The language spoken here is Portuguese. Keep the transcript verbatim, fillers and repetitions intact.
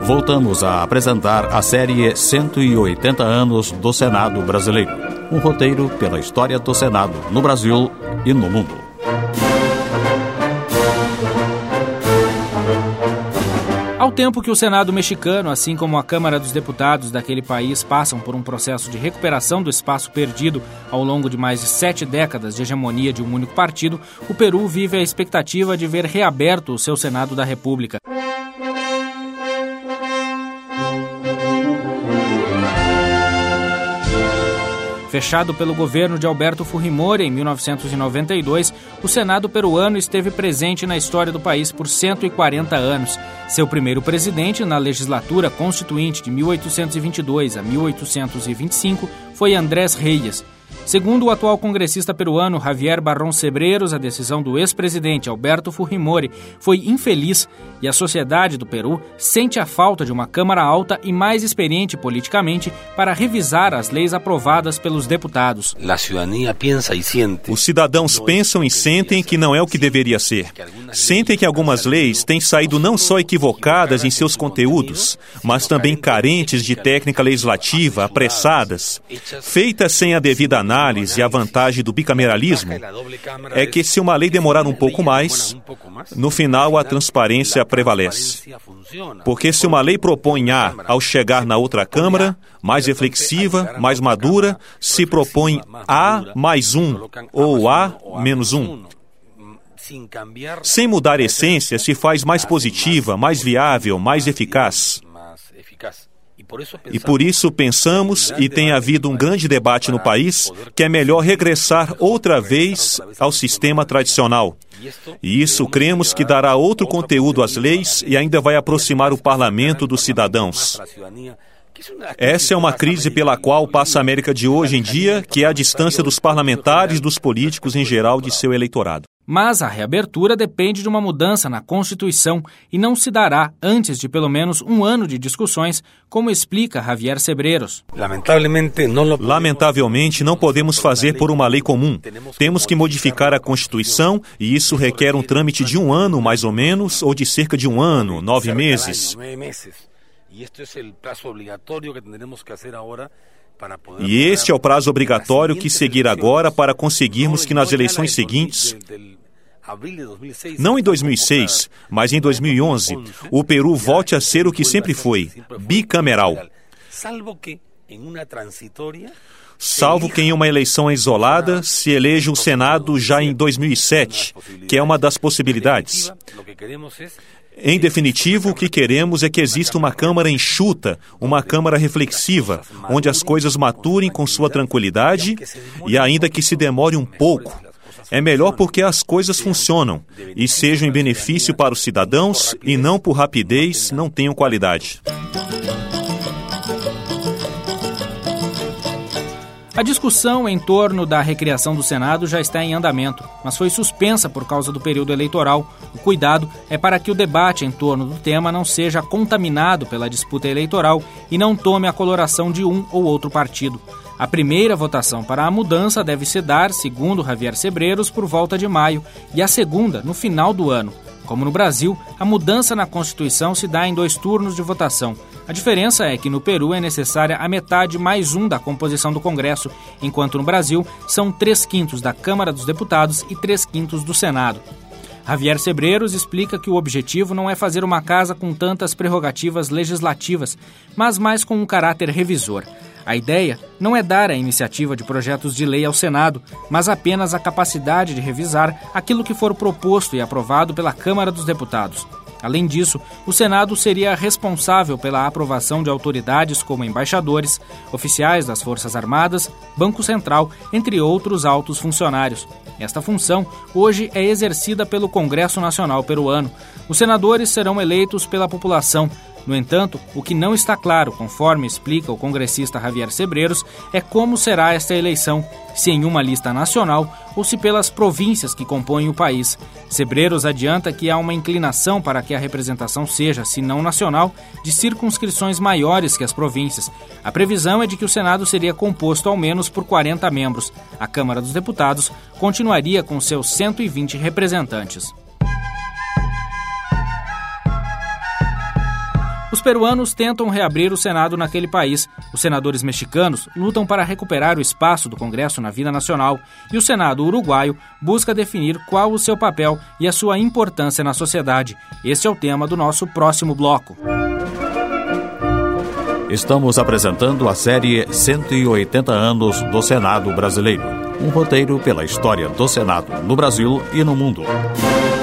voltamos a apresentar a série cento e oitenta anos do Senado Brasileiro. Um roteiro pela história do Senado no Brasil e no mundo. Ao tempo que o Senado mexicano, assim como a Câmara dos Deputados daquele país, passam por um processo de recuperação do espaço perdido ao longo de mais de sete décadas de hegemonia de um único partido, o Peru vive a expectativa de ver reaberto o seu Senado da República. Fechado pelo governo de Alberto Fujimori em mil novecentos e noventa e dois, o Senado peruano esteve presente na história do país por cento e quarenta anos. Seu primeiro presidente na legislatura constituinte de mil oitocentos e vinte e dois a mil oitocentos e vinte e cinco foi Andrés Reyes. Segundo o atual congressista peruano Javier Barrón Cebreros, a decisão do ex-presidente Alberto Fujimori foi infeliz e a sociedade do Peru sente a falta de uma Câmara alta e mais experiente politicamente para revisar as leis aprovadas pelos deputados. Os cidadãos pensam e sentem que não é o que deveria ser. Sentem que algumas leis têm saído não só equivocadas em seus conteúdos, mas também carentes de técnica legislativa, apressadas, feitas sem a devida análise. E a vantagem do bicameralismo é que se uma lei demorar um pouco mais, no final a transparência prevalece. Porque se uma lei propõe A ao chegar na outra Câmara, mais reflexiva, mais madura, se propõe A mais um ou A menos um. Sem mudar a essência, se faz mais positiva, mais viável, mais eficaz. E por isso pensamos, e tem havido um grande debate no país, que é melhor regressar outra vez ao sistema tradicional. E isso cremos que dará outro conteúdo às leis e ainda vai aproximar o parlamento dos cidadãos. Essa é uma crise pela qual passa a América de hoje em dia, que é a distância dos parlamentares e dos políticos em geral de seu eleitorado. Mas a reabertura depende de uma mudança na Constituição e não se dará antes de pelo menos um ano de discussões, como explica Javier Cebreros. Lamentavelmente, não podemos fazer por uma lei comum. Temos que modificar a Constituição e isso requer um trâmite de um ano, mais ou menos, ou de cerca de um ano, nove meses. E este é o prazo obrigatório que seguir agora para conseguirmos que nas eleições seguintes, não em dois mil e seis, mas em dois mil e onze, o Peru volte a ser o que sempre foi, bicameral. Salvo que em uma eleição isolada se eleja o Senado já em dois mil e sete, que é uma das possibilidades. Em definitivo, o que queremos é que exista uma Câmara enxuta, uma Câmara reflexiva, onde as coisas maturem com sua tranquilidade e ainda que se demore um pouco. É melhor porque as coisas funcionam e sejam em benefício para os cidadãos e não por rapidez, não tenham qualidade. A discussão em torno da recriação do Senado já está em andamento, mas foi suspensa por causa do período eleitoral. O cuidado é para que o debate em torno do tema não seja contaminado pela disputa eleitoral e não tome a coloração de um ou outro partido. A primeira votação para a mudança deve se dar, segundo Javier Cebreros, por volta de maio, e a segunda no final do ano. Como no Brasil, a mudança na Constituição se dá em dois turnos de votação. A diferença é que no Peru é necessária a metade mais um da composição do Congresso, enquanto no Brasil são três quintos da Câmara dos Deputados e três quintos do Senado. Javier Cebreros explica que o objetivo não é fazer uma casa com tantas prerrogativas legislativas, mas mais com um caráter revisor. A ideia não é dar a iniciativa de projetos de lei ao Senado, mas apenas a capacidade de revisar aquilo que for proposto e aprovado pela Câmara dos Deputados. Além disso, o Senado seria responsável pela aprovação de autoridades como embaixadores, oficiais das Forças Armadas, Banco Central, entre outros altos funcionários. Esta função hoje é exercida pelo Congresso Nacional Peruano. Os senadores serão eleitos pela população. No entanto, o que não está claro, conforme explica o congressista Javier Cebreros, é como será esta eleição, se em uma lista nacional ou se pelas províncias que compõem o país. Cebreros adianta que há uma inclinação para que a representação seja, se não nacional, de circunscrições maiores que as províncias. A previsão é de que o Senado seria composto ao menos por quarenta membros. A Câmara dos Deputados continuaria com seus cento e vinte representantes. Os peruanos tentam reabrir o Senado naquele país. Os senadores mexicanos lutam para recuperar o espaço do Congresso na vida nacional. E o Senado uruguaio busca definir qual o seu papel e a sua importância na sociedade. Este é o tema do nosso próximo bloco. Estamos apresentando a série cento e oitenta anos do Senado Brasileiro. Um roteiro pela história do Senado no Brasil e no mundo.